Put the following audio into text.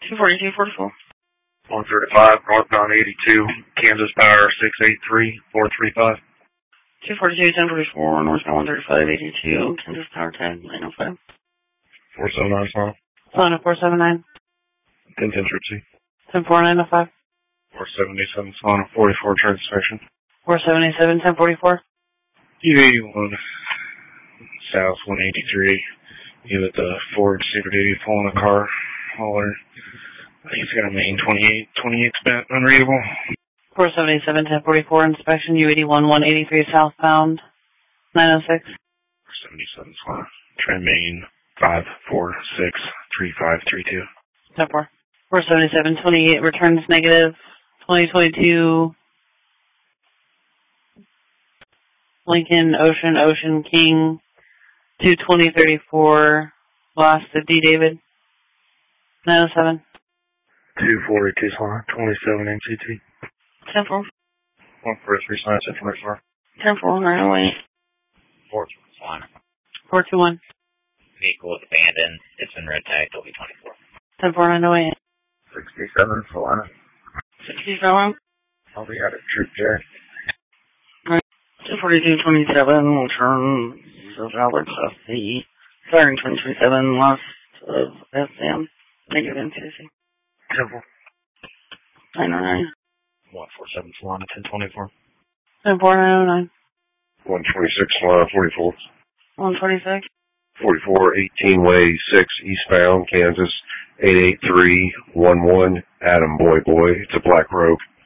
242-44. 135, northbound 82, Kansas Power 683-435. 242-1044, northbound 135-82, Kansas Power tag 905. 479 Solana. Solana 479. 1010 Trip C. 10905. 477 Solana 44 transaction. 477-1044. U81 South 183. You with the Ford Super Duty pulling a car hauler. I think it's got a main 28 spent unreadable. 477-1044 inspection, U81 183 southbound 906. 477 Solana. Trend main 5463532. 10-4. 477-28 returns negative. 2022 Lincoln Ocean King 22034 lost to D. David 907. 242 Solana 27 MCT. 10-4. 143 Solana 1044. 10-4 908. 421 Solana. 421. Vehicle is abandoned. It's in red tag. It'll be 24. 10-4 908. 67 Solana. 67. I'll be out of Troop J. 242-27 will turn the Valor Class B. Firing 2027 lost of SM. Negative MCC. Temple. 909. 147 Solana 1024. 10-4 909. 126 Solana 44. 126. 44, 18 way 6 eastbound, Kansas, 88311, Adam Boy. It's a Black Rogue.